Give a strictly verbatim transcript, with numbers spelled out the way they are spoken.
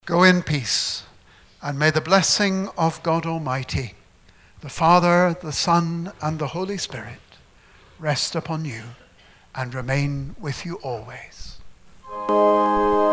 Go in peace, and may the blessing of God Almighty, the Father, the Son, and the Holy Spirit rest upon you and remain with you always.